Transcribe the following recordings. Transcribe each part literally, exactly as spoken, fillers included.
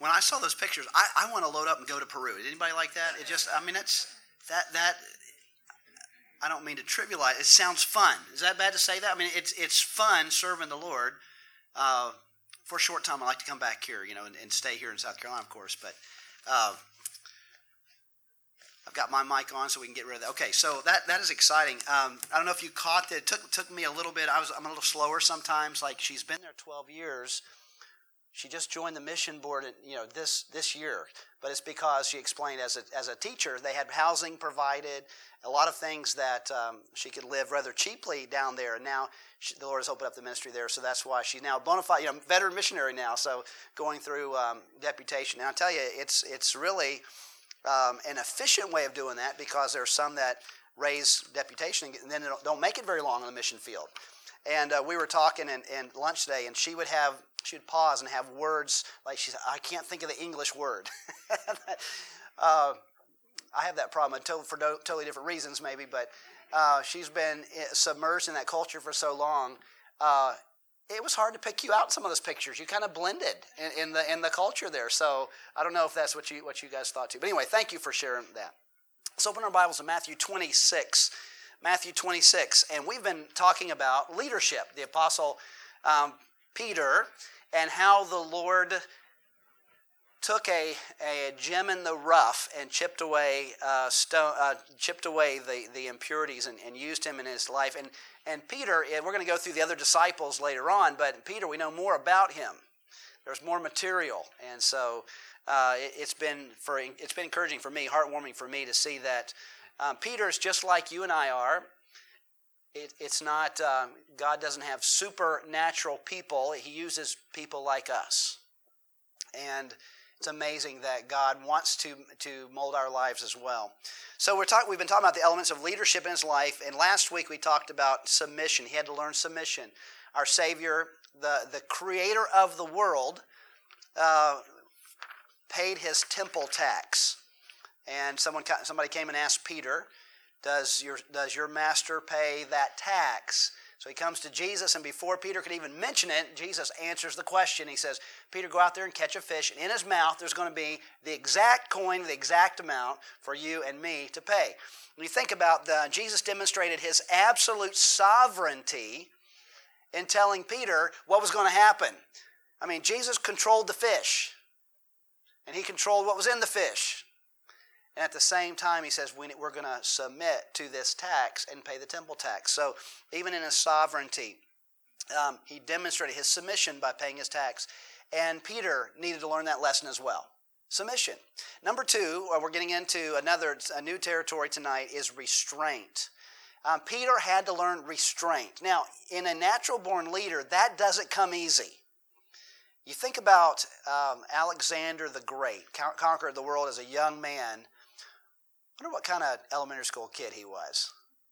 when I saw those pictures, I, I want to load up and go to Peru. Did anybody like that? It just, I mean, that's, that, that, I don't mean to trivialize. It sounds fun. Is that bad to say that? I mean, it's it's fun serving the Lord. Uh, for a short time, I like to come back here, you know, and, and stay here in South Carolina, of course. But uh, I've got my mic on, so we can get rid of that. Okay, so that that is exciting. Um, I don't know if you caught that. It took took me a little bit. I was I'm a little slower sometimes. Like she's been there twelve years. She just joined the mission board, you know, this this year. But it's because she explained as a as a teacher, they had housing provided, a lot of things that um, she could live rather cheaply down there. And now she, the Lord has opened up the ministry there, so that's why she's now a bona fide, you know, veteran missionary now. So going through um, deputation. And I'll tell you, it's it's really um, an efficient way of doing that, because there are some that raise deputation and then don't, don't make it very long on the mission field. And uh, we were talking in, in lunch today, and she would have, she would pause and have words like she said, I can't think of the English word. uh, I have that problem for totally different reasons maybe, but uh, she's been submerged in that culture for so long. Uh, it was hard to pick you out in some of those pictures. You kind of blended in, in the in the culture there. So I don't know if that's what you what you guys thought too. But anyway, thank you for sharing that. Let's open our Bibles to Matthew twenty-six. Matthew twenty-six, and we've been talking about leadership, the Apostle um, Peter, and how the Lord took a, a gem in the rough and chipped away uh, stone, uh, chipped away the, the impurities and, and used him in his life. And and Peter, we're going to go through the other disciples later on, but Peter, we know more about him. There's more material, and so uh, it, it's been for it's been encouraging for me, heartwarming for me to see that. Um, Peter is just like you and I are. It, it's not, uh, God doesn't have supernatural people. He uses people like us. And it's amazing that God wants to, to mold our lives as well. So we're talk, we've been talking about the elements of leadership in his life. And last week we talked about submission. He had to learn submission. Our Savior, the, the creator of the world, uh, paid his temple tax. And someone, somebody came and asked Peter, does your, does your master pay that tax? So he comes to Jesus, and before Peter could even mention it, Jesus answers the question. He says, Peter, go out there and catch a fish, and in his mouth there's going to be the exact coin, the exact amount for you and me to pay. When you think about the, Jesus demonstrated his absolute sovereignty in telling Peter what was going to happen. I mean, Jesus controlled the fish, and he controlled what was in the fish. And at the same time, he says, we're going to submit to this tax and pay the temple tax. So even in his sovereignty, um, he demonstrated his submission by paying his tax. And Peter needed to learn that lesson as well. Submission. Number two, we're getting into another a new territory tonight, is restraint. Um, Peter had to learn restraint. Now, in a natural-born leader, that doesn't come easy. You think about um, Alexander the Great, conquered the world as a young man. I wonder what kind of elementary school kid he was.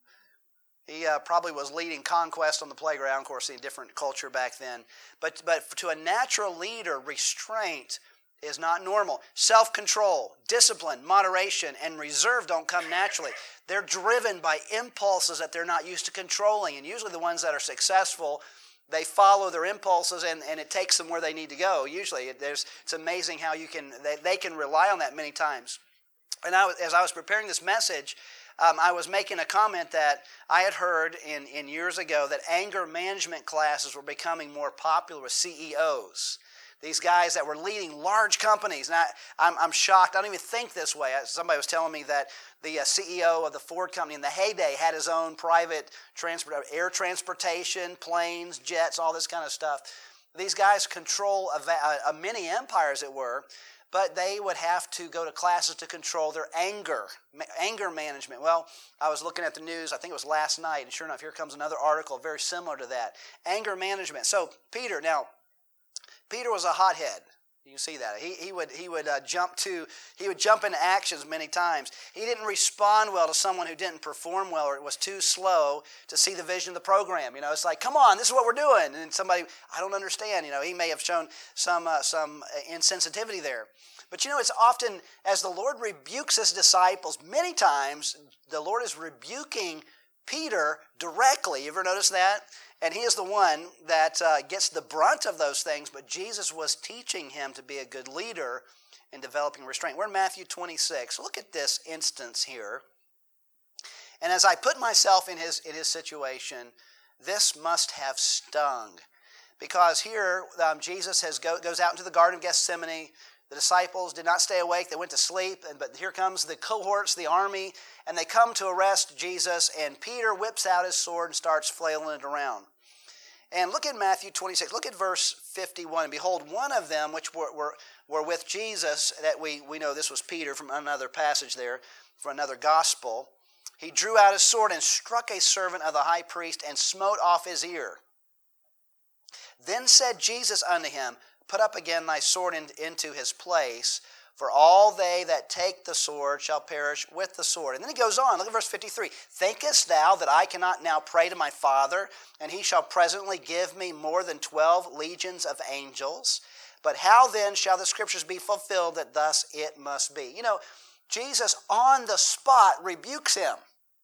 He uh, probably was leading conquest on the playground, of course, in a different culture back then. But, but to a natural leader, restraint is not normal. Self-control, discipline, moderation, and reserve don't come naturally. They're driven by impulses that they're not used to controlling. And usually the ones that are successful, they follow their impulses, and, and it takes them where they need to go. Usually, there's, it's amazing how you can they, they can rely on that many times. And I was, as I was preparing this message, um, I was making a comment that I had heard in, in years ago that anger management classes were becoming more popular with C E Os. These guys that were leading large companies. And I, I'm, I'm shocked. I don't even think this way. Somebody was telling me that the uh, C E O of the Ford company in the heyday had his own private transport, air transportation, planes, jets, all this kind of stuff. These guys control a, a, a mini empire, as it were. But they would have to go to classes to control their anger, anger management. Well, I was looking at the news, I think it was last night, and sure enough, here comes another article very similar to that. Anger management. So Peter, now, Peter was a hothead. You can see that. He, he would, he would uh, jump to, he would jump into actions many times. He didn't respond well to someone who didn't perform well, or it was too slow to see the vision of the program. You know, it's like, come on, this is what we're doing. And somebody, I don't understand. You know, he may have shown some, uh, some insensitivity there. But you know, it's often, as the Lord rebukes his disciples, many times the Lord is rebuking Peter directly. You ever notice that? And he is the one that uh, gets the brunt of those things, but Jesus was teaching him to be a good leader in developing restraint. We're in Matthew twenty-six. Look at this instance here. And as I put myself in his, in his situation, this must have stung. Because here, um, Jesus has go, goes out into the Garden of Gethsemane. The disciples did not stay awake. They went to sleep. And, but here comes the cohorts, the army, and they come to arrest Jesus. And Peter whips out his sword and starts flailing it around. And look at Matthew twenty-six. Look at verse fifty-one. And behold, one of them, which were, were, were with Jesus, that we, we know this was Peter from another passage there, from another gospel. He drew out his sword and struck a servant of the high priest and smote off his ear. Then said Jesus unto him, Put up again thy sword in, into his place, for all they that take the sword shall perish with the sword. And then he goes on, look at verse fifty-three. Thinkest thou that I cannot now pray to my Father, and he shall presently give me more than twelve legions of angels? But how then shall the scriptures be fulfilled that thus it must be? You know, Jesus on the spot rebukes him.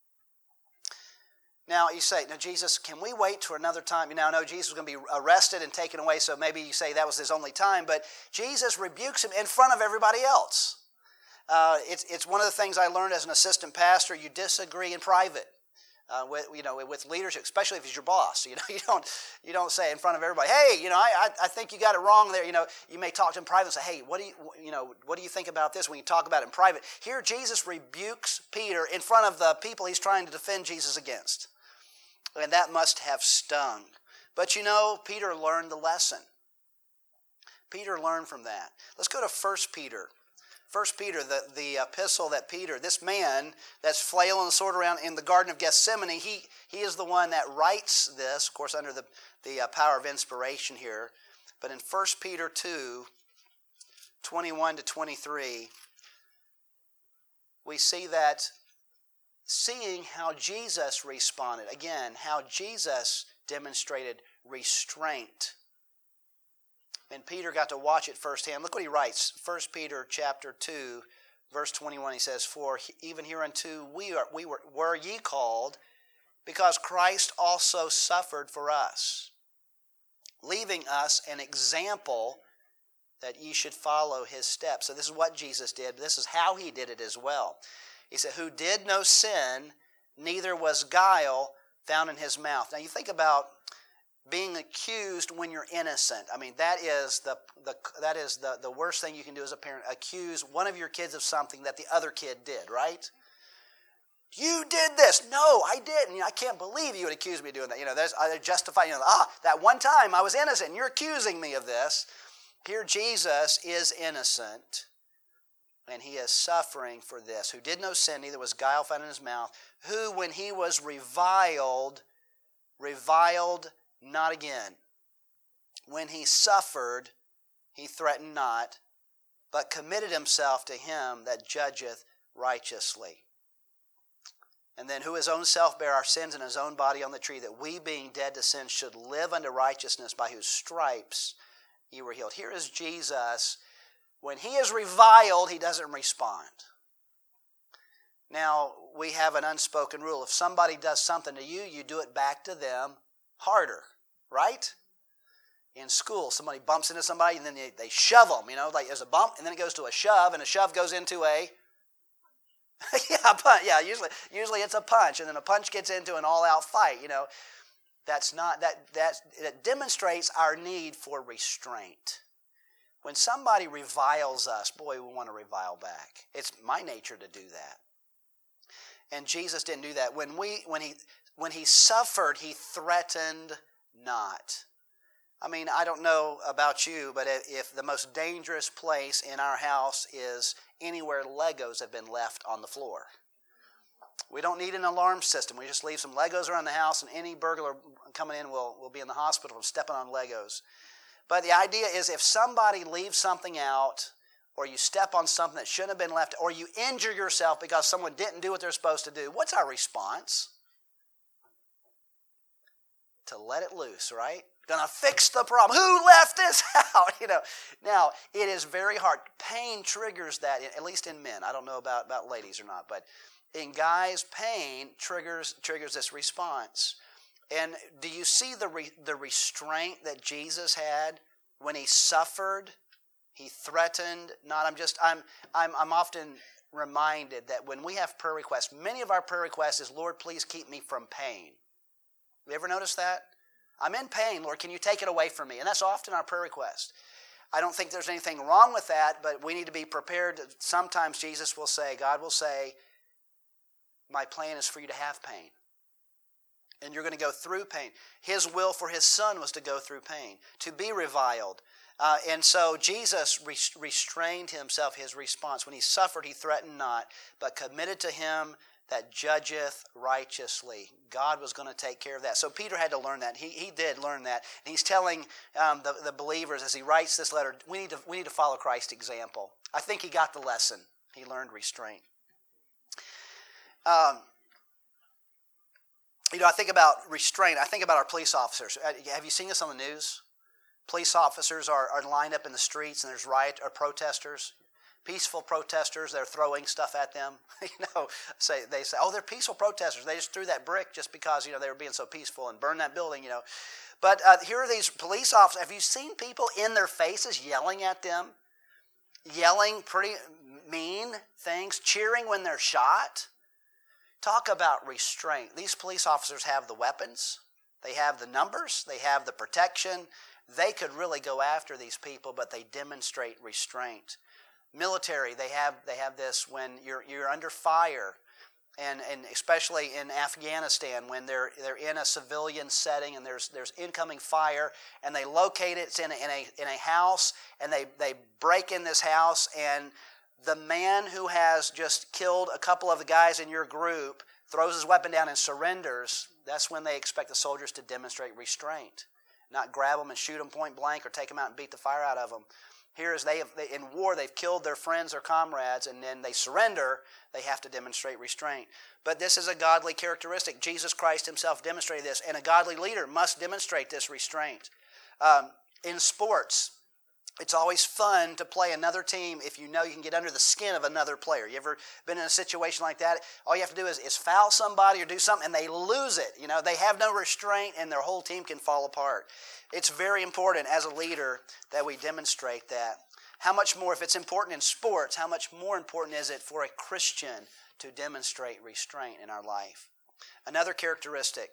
Now, you say, now, Jesus, can we wait till another time? You know, I know Jesus was going to be arrested and taken away, so maybe you say that was his only time, but Jesus rebukes him in front of everybody else. Uh, it's, it's one of the things I learned as an assistant pastor. You disagree in private uh, with, you know, with leadership, especially if he's your boss. You know, you don't, you don't say in front of everybody, hey, you know, I, I, I think you got it wrong there. You know, you may talk to him in private and say, hey, what do you, you know, what do you think about this when you talk about it in private? Here, Jesus rebukes Peter in front of the people he's trying to defend Jesus against. And that must have stung. But you know, Peter learned the lesson. Peter learned from that. Let's go to First Peter. First Peter, the, the epistle that Peter, this man that's flailing the sword around in the Garden of Gethsemane, he, he is the one that writes this, of course, under the, the uh, power of inspiration here. But in First Peter two, twenty-one to twenty-three, we see that seeing how Jesus responded, again, how Jesus demonstrated restraint. And Peter got to watch it firsthand. Look what he writes. First Peter chapter two, verse twenty-one, he says, For even hereunto we, are, we were, were ye called, because Christ also suffered for us, leaving us an example that ye should follow his steps. So this is what Jesus did. This is how he did it as well. He said, who did no sin, neither was guile found in his mouth. Now you think about being accused when you're innocent. I mean, that is the, the that is the, the worst thing you can do as a parent. Accuse one of your kids of something that the other kid did, right? You did this. No, I didn't. You know, I can't believe you would accuse me of doing that. You know, there's I justify, you know, ah, that one time I was innocent and you're accusing me of this. Here Jesus is innocent. And he is suffering for this, who did no sin, neither was guile found in his mouth, who, when he was reviled, reviled not again. When he suffered, he threatened not, but committed himself to him that judgeth righteously. And then who his own self bare our sins in his own body on the tree, that we, being dead to sin, should live unto righteousness, by whose stripes ye were healed. Here is Jesus. When he is reviled, he doesn't respond. Now, we have an unspoken rule. If somebody does something to you, you do it back to them harder, right? In school, somebody bumps into somebody and then they, they shove them, you know, like there's a bump and then it goes to a shove and a shove goes into a, yeah, a punch. Yeah, usually, usually it's a punch and then a punch gets into an all-out fight, you know. That's not, that, that, that demonstrates our need for restraint. When somebody reviles us, boy, we want to revile back. It's my nature to do that. And Jesus didn't do that. When we, when he, when he suffered, he threatened not. I mean, I don't know about you, but if the most dangerous place in our house is anywhere Legos have been left on the floor. We don't need an alarm system. We just leave some Legos around the house and any burglar coming in will, will be in the hospital from stepping on Legos. But the idea is if somebody leaves something out, or you step on something that shouldn't have been left, or you injure yourself because someone didn't do what they're supposed to do, what's our response? To let it loose, right? Gonna fix the problem. Who left this out? You know. Now, it is very hard. Pain triggers that, at least in men. I don't know about, about ladies or not, but in guys, pain triggers triggers this response. And do you see the re, the restraint that Jesus had when he suffered? He threatened. Not. I'm just. I'm. I'm. I'm often reminded that when we have prayer requests, many of our prayer requests is, Lord, please keep me from pain. You ever notice that? I'm in pain, Lord. Can you take it away from me? And that's often our prayer request. I don't think there's anything wrong with that, but we need to be prepared. Sometimes Jesus will say, God will say, my plan is for you to have pain. And you're going to go through pain. His will for his son was to go through pain, to be reviled. Uh, and so Jesus re- restrained himself, his response. When he suffered, he threatened not, but committed to him that judgeth righteously. God was going to take care of that. So Peter had to learn that. He, he did learn that. And he's telling um, the, the believers as he writes this letter, we need, to, we need to follow Christ's example. I think he got the lesson. He learned restraint. Um, You know, I think about restraint. I think about our police officers. Have you seen this on the news? Police officers are, are lined up in the streets, and there's riot or protesters, peaceful protesters. They're throwing stuff at them. You know, say they say, "Oh, they're peaceful protesters. They just threw that brick just because you know they were being so peaceful and burned that building." You know, but uh, here are these police officers. Have you seen people in their faces yelling at them, yelling pretty mean things, cheering when they're shot? Talk about restraint. These police officers have the weapons. They have the numbers. They have the protection. They could really go after these people, but they demonstrate restraint. Military, they have they have this when you're you're under fire, and, and especially in Afghanistan when they're they're in a civilian setting and there's there's incoming fire, and they locate it it's in a, in a in a house, and they they break in this house, and the man who has just killed a couple of the guys in your group throws his weapon down and surrenders. That's when they expect the soldiers to demonstrate restraint, not grab them and shoot them point blank or take them out and beat the fire out of them. Here is they have they, in war they've killed their friends or comrades, and then they surrender. They have to demonstrate restraint. But this is a godly characteristic. Jesus Christ himself demonstrated this, and a godly leader must demonstrate this restraint. Um, in sports, it's always fun to play another team if you know you can get under the skin of another player. You ever been in a situation like that? All you have to do is, is foul somebody or do something, and they lose it. You know, they have no restraint, and their whole team can fall apart. It's very important as a leader that we demonstrate that. How much more, if it's important in sports, how much more important is it for a Christian to demonstrate restraint in our life? Another characteristic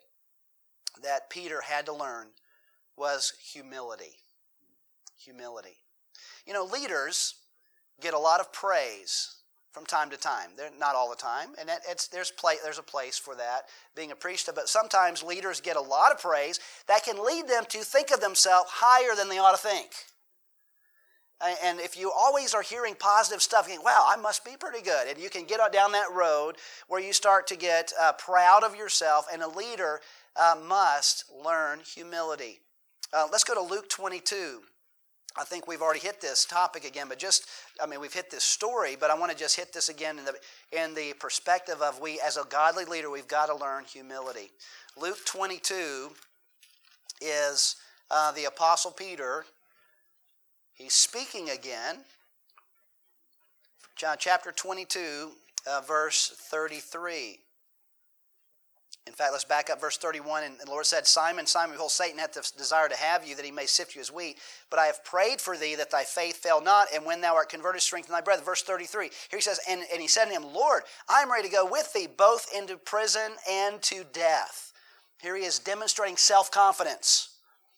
that Peter had to learn was humility. Humility. You know, leaders get a lot of praise from time to time. They're not all the time, and it's, there's, play, there's a place for that, being appreciative. But sometimes leaders get a lot of praise that can lead them to think of themselves higher than they ought to think. And if you always are hearing positive stuff, you think, wow, I must be pretty good. And you can get down that road where you start to get uh, proud of yourself, and a leader uh, must learn humility. Uh, let's go to Luke twenty-two. I think we've already hit this topic again, but just, I mean, we've hit this story, but I want to just hit this again in the, in the perspective of we, as a godly leader, we've got to learn humility. Luke twenty-two is uh, the Apostle Peter. He's speaking again. John chapter twenty-two, uh, verse thirty-three. In fact, let's back up verse thirty-one. And the Lord said, Simon, Simon, behold, Satan hath the desire to have you, that he may sift you as wheat. But I have prayed for thee, that thy faith fail not, and when thou art converted, strengthen thy brethren. Verse thirty-three. Here he says, and, and he said to him, Lord, I am ready to go with thee, both into prison and to death. Here he is demonstrating self-confidence.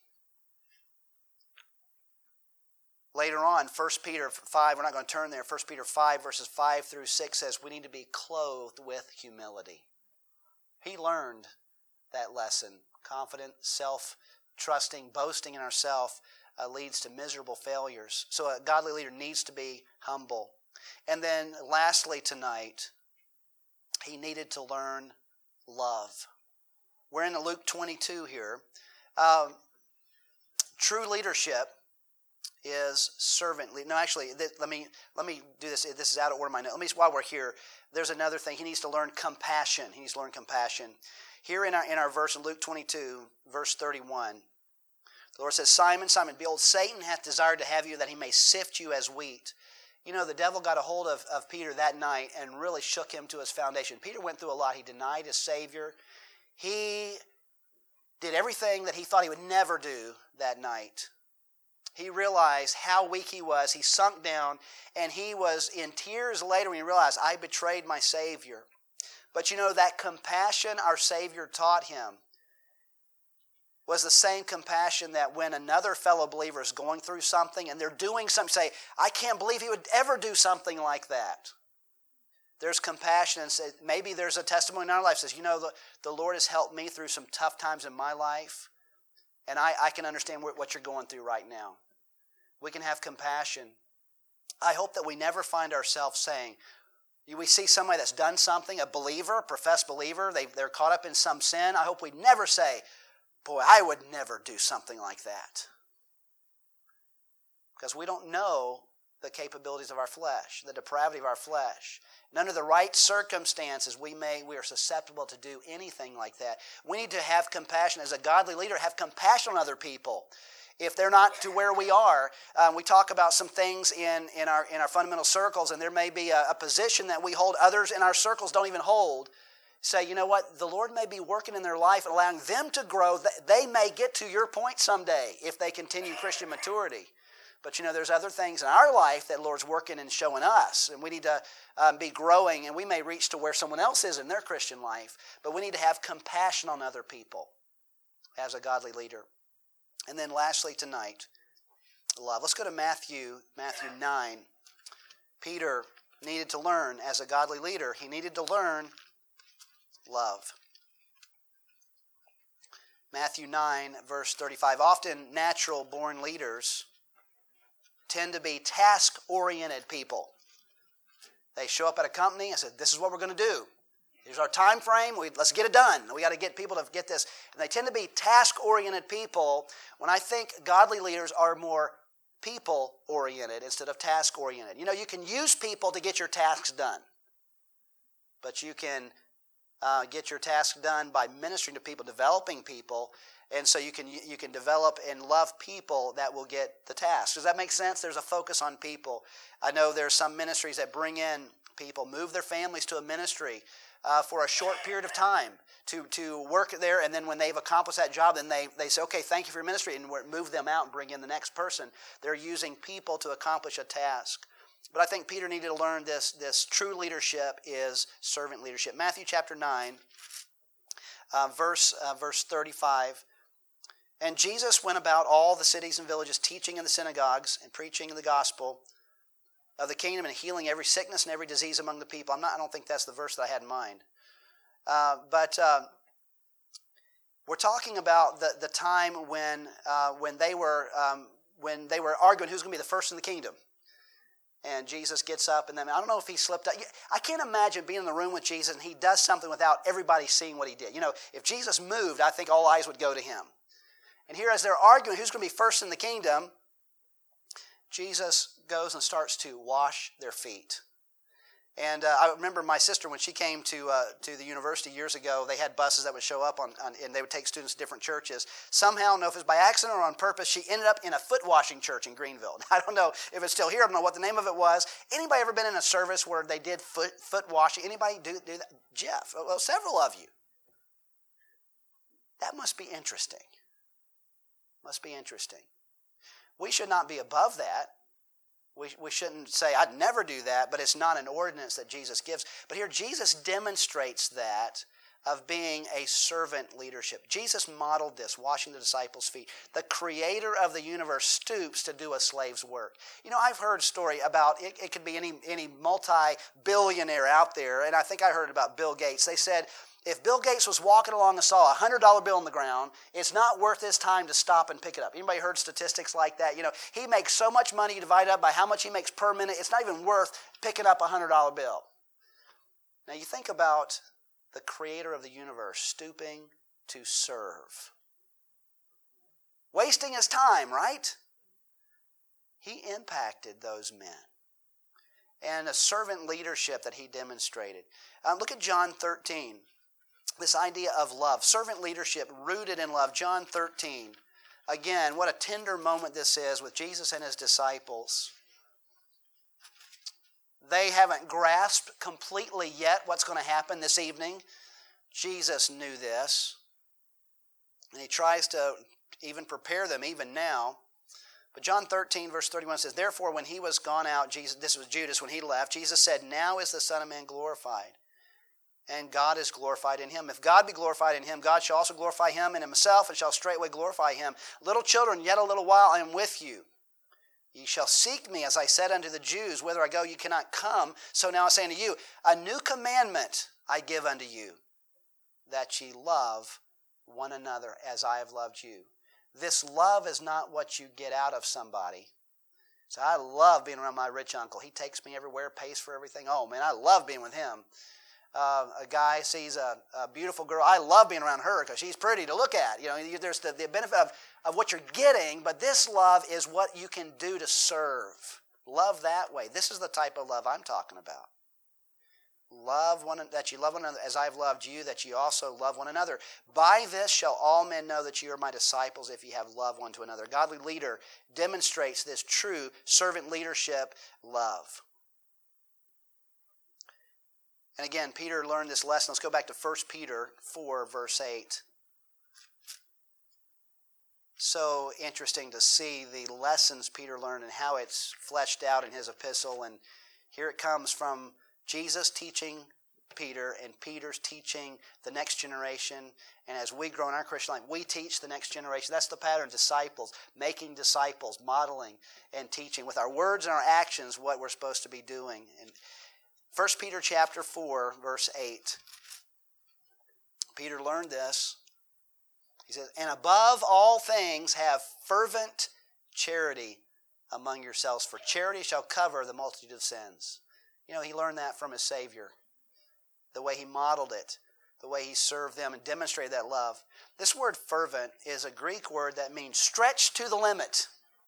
Later on, First Peter five, we're not going to turn there, First Peter five, verses five through six says, we need to be clothed with humility. He learned that lesson. Confident, self-trusting, boasting in ourselves uh, leads to miserable failures. So a godly leader needs to be humble. And then lastly tonight, he needed to learn love. We're in Luke twenty-two here. Um, true leadership is servant lead. No, actually, th- let me let me do this. This is out of order. My note. Let me. While we're here, there's another thing. He needs to learn compassion. He needs to learn compassion. Here in our in our verse in Luke twenty-two, verse thirty-one, the Lord says, "Simon, Simon, behold, Satan hath desired to have you, that he may sift you as wheat." You know, the devil got a hold of, of Peter that night and really shook him to his foundation. Peter went through a lot. He denied his Savior. He did everything that he thought he would never do that night. He realized how weak he was. He sunk down, and he was in tears later when he realized, I betrayed my Savior. But you know, that compassion our Savior taught him was the same compassion that when another fellow believer is going through something and they're doing something, say, I can't believe he would ever do something like that. There's compassion, and say, maybe there's a testimony in our life that says, you know, the, the Lord has helped me through some tough times in my life, and I, I can understand what you're going through right now. We can have compassion. I hope that we never find ourselves saying, we see somebody that's done something, a believer, a professed believer, they, they're caught up in some sin. I hope we never say, boy, I would never do something like that. Because we don't know the capabilities of our flesh, the depravity of our flesh. And under the right circumstances, we may we are susceptible to do anything like that. We need to have compassion. As a godly leader, have compassion on other people. If they're not to where we are, um, we talk about some things in, in, our, in our fundamental circles, and there may be a, a position that we hold others in our circles don't even hold. Say, you know what, the Lord may be working in their life and allowing them to grow. They may get to your point someday if they continue Christian maturity. But you know, there's other things in our life that the Lord's working and showing us, and we need to um, be growing, and we may reach to where someone else is in their Christian life, but we need to have compassion on other people as a godly leader. And then lastly tonight, love. Let's go to Matthew, Matthew nine. Peter needed to learn as a godly leader. He needed to learn love. Matthew nine, verse thirty-five. Often natural-born leaders tend to be task-oriented people. They show up at a company and say, this is what we're going to do. Here's our time frame. We, let's get it done. We got to get people to get this. And they tend to be task-oriented people, when I think godly leaders are more people-oriented instead of task-oriented. You know, you can use people to get your tasks done. But you can uh, get your tasks done by ministering to people, developing people. And so you can you can develop and love people that will get the task. Does that make sense? There's a focus on people. I know there's some ministries that bring in people, move their families to a ministry uh, for a short period of time to, to work there, and then when they've accomplished that job, then they, they say, okay, thank you for your ministry, and move them out and bring in the next person. They're using people to accomplish a task. But I think Peter needed to learn this, this true leadership is servant leadership. Matthew chapter nine, uh, verse, uh, verse thirty-five. And Jesus went about all the cities and villages, teaching in the synagogues and preaching the gospel of the kingdom and healing every sickness and every disease among the people. I'm not, I don't think that's the verse that I had in mind. Uh, but uh, we're talking about the, the time when uh, when they were um, when they were arguing who's going to be the first in the kingdom. And Jesus gets up, and then I don't know if he slipped up. I can't imagine being in the room with Jesus and he does something without everybody seeing what he did. You know, if Jesus moved, I think all eyes would go to him. And here, as they're arguing who's going to be first in the kingdom, Jesus goes and starts to wash their feet. And uh, I remember my sister, when she came to uh, to the university years ago, they had buses that would show up, on, on, and they would take students to different churches. Somehow, I don't know if it was by accident or on purpose, she ended up in a foot washing church in Greenville. I don't know if it's still here. I don't know what the name of it was. Anybody ever been in a service where they did foot foot washing? Anybody do, do that? Jeff, well, several of you. That must be interesting. Must be interesting. We should not be above that. We, we shouldn't say, I'd never do that, but it's not an ordinance that Jesus gives. But here, Jesus demonstrates that of being a servant leadership. Jesus modeled this, washing the disciples' feet. The creator of the universe stoops to do a slave's work. You know, I've heard a story about, it, it could be any, any multi-billionaire out there, and I think I heard about Bill Gates. They said, if Bill Gates was walking along and saw a one hundred dollar bill on the ground, it's not worth his time to stop and pick it up. Anybody heard statistics like that? You know, he makes so much money divided up by how much he makes per minute, it's not even worth picking up a one hundred dollar bill. Now you think about the creator of the universe stooping to serve. Wasting his time, right? He impacted those men. And a servant leadership that he demonstrated. Um, look at John thirteen. This idea of love, servant leadership rooted in love. John thirteen. Again, what a tender moment this is with Jesus and his disciples. They haven't grasped completely yet what's going to happen this evening. Jesus knew this. And he tries to even prepare them even now. But John thirteen, verse thirty-one says, therefore, when he was gone out, Jesus, this was Judas, when he left, Jesus said, now is the Son of Man glorified, and God is glorified in him. If God be glorified in him, God shall also glorify him in himself, and shall straightway glorify him. Little children, yet a little while I am with you. Ye shall seek me, as I said unto the Jews, whither I go ye cannot come. So now I say unto you, a new commandment I give unto you, that ye love one another as I have loved you. This love is not what you get out of somebody. So I love being around my rich uncle. He takes me everywhere, pays for everything. Oh, man, I love being with him. Uh, a guy sees a, a beautiful girl. I love being around her because she's pretty to look at. You know, there's the, the benefit of, of what you're getting, but this love is what you can do to serve. Love that way. This is the type of love I'm talking about. Love one, that you love one another as I've loved you, that you also love one another. By this shall all men know that you are my disciples, if you have love one to another. A godly leader demonstrates this true servant leadership love. And again, Peter learned this lesson. Let's go back to First Peter four, verse eight. So interesting to see the lessons Peter learned and how it's fleshed out in his epistle. And here it comes from Jesus teaching Peter, and Peter's teaching the next generation. And as we grow in our Christian life, we teach the next generation. That's the pattern, disciples, making disciples, modeling and teaching with our words and our actions what we're supposed to be doing. And First Peter chapter four, verse eight. Peter learned this. He says, and above all things have fervent charity among yourselves, for charity shall cover the multitude of sins. You know, he learned that from his Savior. The way he modeled it, the way he served them and demonstrated that love. This word fervent is a Greek word that means stretched to the limit.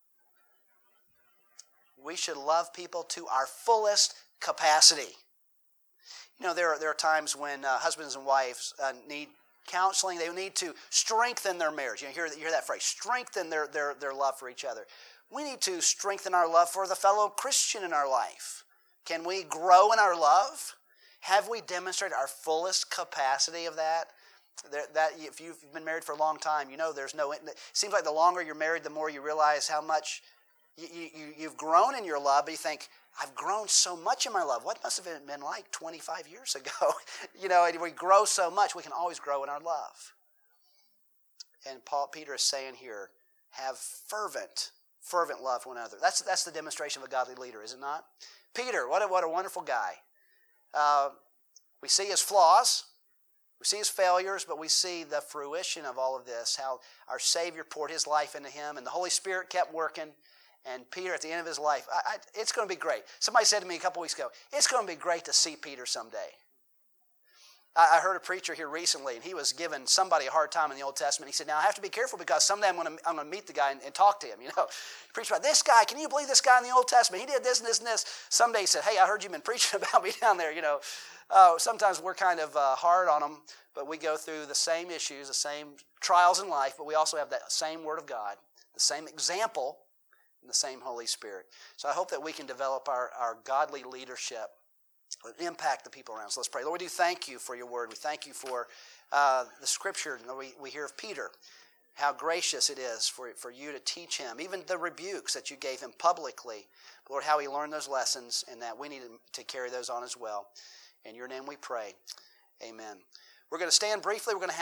We should love people to our fullest capacity. You know, there are, there are times when uh, husbands and wives uh, need counseling. They need to strengthen their marriage. You know, hear, you hear that phrase, strengthen their, their, their love for each other. We need to strengthen our love for the fellow Christian in our life. Can we grow in our love? Have we demonstrated our fullest capacity of that? That, that if you've been married for a long time, you know there's no. It seems like the longer you're married, the more you realize how much you, you, you've grown in your love. But you think, I've grown so much in my love. What must have been like twenty-five years ago? You know, we grow so much. We can always grow in our love. And Paul, Peter is saying here, have fervent, fervent love for one another. That's that's the demonstration of a godly leader, is it not? Peter, what a, what a wonderful guy. Uh, we see his flaws, we see his failures, but we see the fruition of all of this, how our Savior poured his life into him, and the Holy Spirit kept working, and Peter, at the end of his life, I, I, it's going to be great. Somebody said to me a couple weeks ago, it's going to be great to see Peter someday. I, I heard a preacher here recently, and he was giving somebody a hard time in the Old Testament. He said, now I have to be careful because someday I'm going to, I'm going to meet the guy and, and talk to him, you know. He preached about this guy. Can you believe this guy in the Old Testament? He did this and this and this. Someday he said, hey, I heard you've been preaching about me down there, you know. Uh, sometimes we're kind of uh, hard on them, but we go through the same issues, the same trials in life, but we also have that same Word of God, the same example, and the same Holy Spirit. So I hope that we can develop our, our godly leadership, impact the people around us. Let's pray. Lord, we do thank you for your word. We thank you for uh, the scripture. We, we hear of Peter, how gracious it is for, for you to teach him, even the rebukes that you gave him publicly. Lord, how he learned those lessons, and that we need to carry those on as well. In your name we pray. Amen. We're going to stand briefly. We're going to have